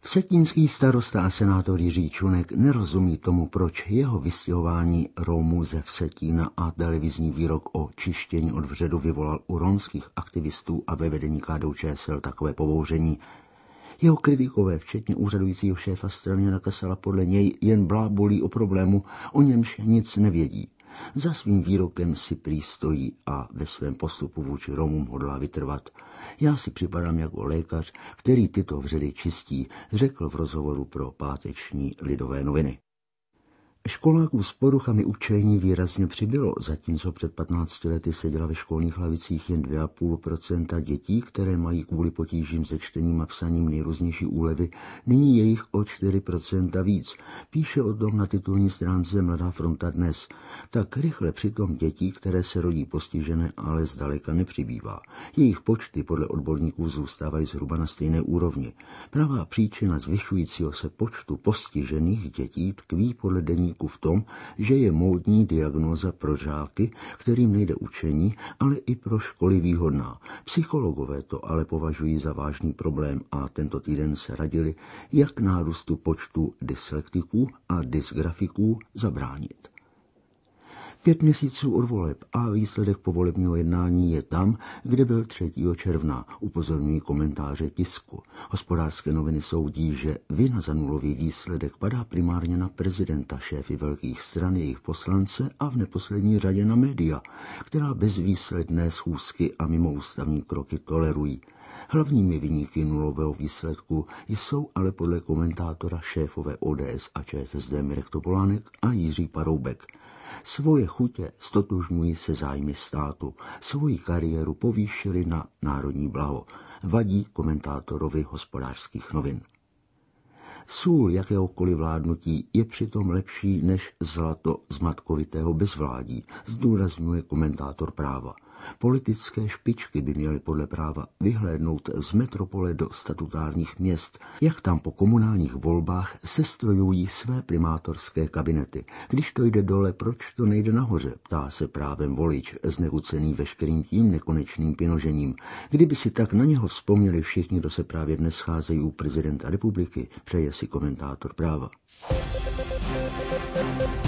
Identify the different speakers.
Speaker 1: Vsetínský starosta a senátor Jiří Čunek nerozumí tomu, proč jeho vystěhování Romů ze Vsetína a televizní výrok o čištění od vředu vyvolal u romských aktivistů a ve vedení KDU-ČSL takové pobouření. Jeho kritikové, včetně úřadujícího šéfa strany Jana Kasala, podle něj jen blábolí o problému, o němž nic nevědí. Za svým výrokem si prý stojí a ve svém postupu vůči Romům hodlá vytrvat. Já si připadám jako lékař, který tyto vředy čistí, řekl v rozhovoru pro páteční Lidové noviny. Školáků s poruchami učení výrazně přibylo, zatímco před 15 lety seděla ve školních lavicích jen 2,5% dětí, které mají kvůli potížím se čtením a psaním nejrůznější úlevy, nyní je jich o 4% víc. Píše o tom na titulní stránce Mladá fronta dnes. Tak rychle přitom dětí, které se rodí postižené, ale zdaleka nepřibývá. Jejich počty podle odborníků zůstávají zhruba na stejné úrovni. Pravá příčina zvyšujícího se počtu postižených dětí tkví podle deníku v tom, že je módní diagnóza pro žáky, kterým nejde učení, ale i pro školy výhodná. Psychologové to ale považují za vážný problém a tento týden se radili, jak nárůstu počtu dyslektiků a dysgrafiků zabránit. 5 měsíců od voleb a výsledek povolebního jednání je tam, kde byl 3. června, upozorňují komentáře tisku. Hospodářské noviny soudí, že vina za nulový výsledek padá primárně na prezidenta, šéfy velkých stran, jejich poslance a v neposlední řadě na média, která bezvýsledné schůzky a mimoústavní kroky tolerují. Hlavními viníky nulového výsledku jsou ale podle komentátora šéfové ODS a ČSSD Mirek Topolánek a Jiří Paroubek. Svoje chutě stotožňují se zájmy státu, svoji kariéru povýšili na národní blaho, vadí komentátorovi Hospodářských novin. Sůl jakéhokoliv vládnutí je přitom lepší než zlato zmatkovitého bezvládí, zdůrazňuje komentátor Práva. Politické špičky by měly podle práva vyhlédnout z metropole do statutárních měst, jak tam po komunálních volbách sestrojují své primátorské kabinety. Když to jde dole, proč to nejde nahoře, ptá se právem volič, znechucený veškerým tím nekonečným pinožením. Kdyby si tak na něho vzpomněli všichni, kdo se právě dnes scházejí u prezidenta republiky, přeje si komentátor Práva.